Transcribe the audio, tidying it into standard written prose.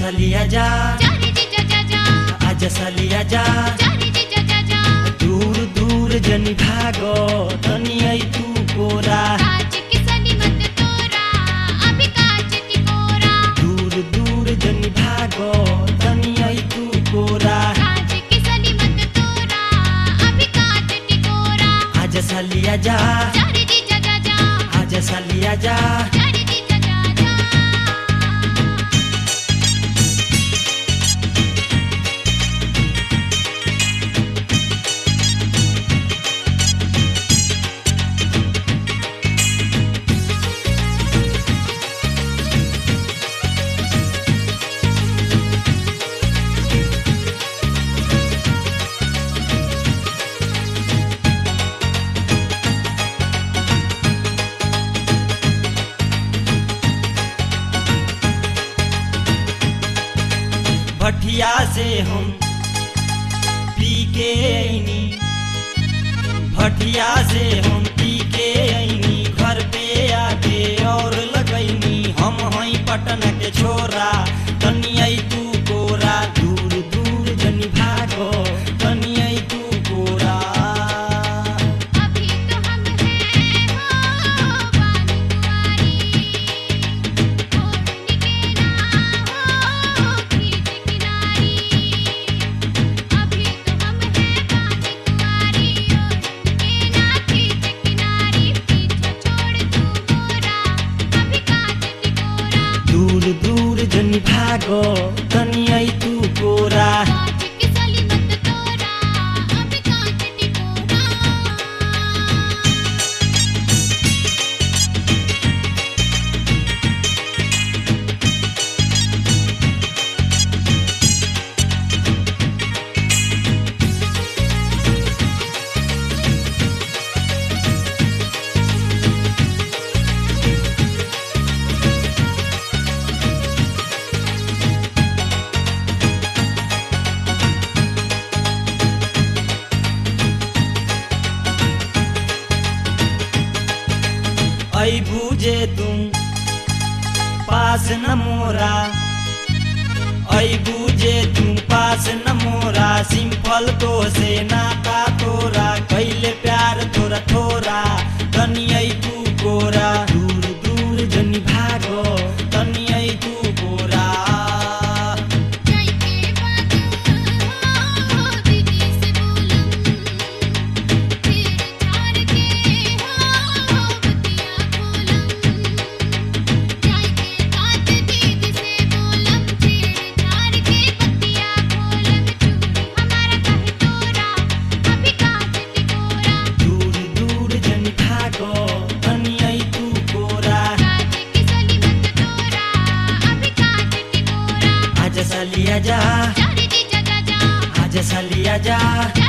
सालिया जा आजा सालिया जा दूर दूर जनी भागो तनी आई तू कोरा दूर दूर जनी भागो तनी आई तू कोरा आजा सालिया जा आजा सालिया जा भटिया से हम पी के आईनी भटिया से हम पी के आईनी घर पे आके और लगैनी हम हई पटन के छोरा तनी आई तू कोरा दूर दूर जनी भागो तनी आई तू कोरा अभी तो हम हैं हो बानी कुंवारी छोड़ने के ना हो खींच किनारी अभी तो हम हैं बानी कुंवारी छोड़ने के ना खींच किनारी पीछे छोड़ तू मोरा अभी काट टिकोरा दूर दूर जनी भागो तनी आई तू कोरा काट के सली मत तोरा अभी काट टिकोरा आई बूझे तुम पास न मोरा आई बूझे तुम पास न मोरा सिंपल तो से नाता तोरा कैले प्यार तोरा थोरा तनी आई तू कोरा दूर दूर जनी भागो तनी आई तू कोरा जाई के बात हो दीदी से बोलूं फिर झाड़ के हो बतिया खोलूं जाई के बात दीदी से बोलूं फिर झाड़ के बतिया खोलूं चूड़ी हमारा कहे तोरा अभी काट टिकोरा दूर दूर जनी भागो तनी आई तू कोरा काट के सली मत तोरा अभी काट टिकोरा आजा सालिया जा जा रे जी जा आजा सालिया जा